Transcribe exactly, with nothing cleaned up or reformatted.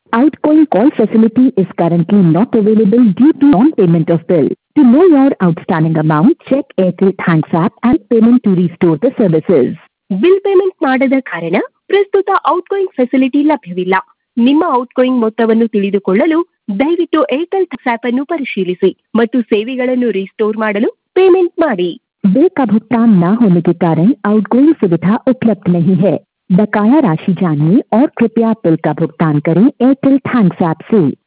Outgoing call facility is currently not available due to non-payment of bill. To know your outstanding amount, check Airtel Thanks app and payment to restore the services. Bill payment ಮಾಡದ ಕಾರಣ ಪ್ರಸ್ತುತ outgoing facility ಲಭ್ಯವಿಲ್ಲ. ನಿಮ್ಮ outgoing ಮೊತ್ತವನ್ನು ತಿಳಿದುಕೊಳ್ಳಲು ದಯವಿಟ್ಟು Airtel thanks app ಅನ್ನು ಪರಿಶೀಲಿಸಿ ಮತ್ತು ಸೇವೆಗಳನ್ನು ರಿಸ್ಟೋರ್ ಮಾಡಲು ಪೇಮೆಂಟ್ ಮಾಡಿ. बिल का भुगतान न होने के कारण आउटगोइंग सुविधा उपलब्ध नहीं है. बकाया राशि जानिए और कृपया बिल का भुगतान करें एयरटेल थैंक्स ऐप से.